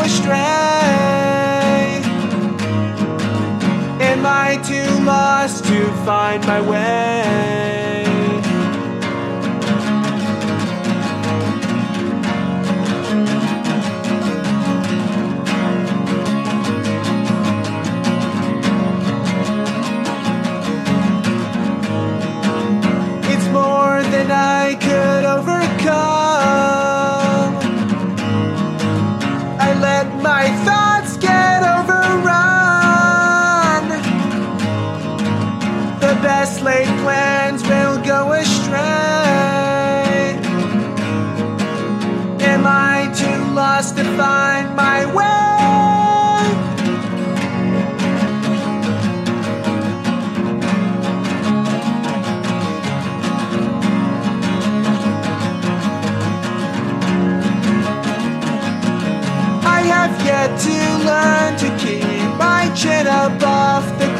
astray? Am I too lost to find my way? It's more than I could overcome. I let my thoughts get overrun. The best laid plans will go astray. Am I too lost to find my way? I have yet to learn to keep my chin above the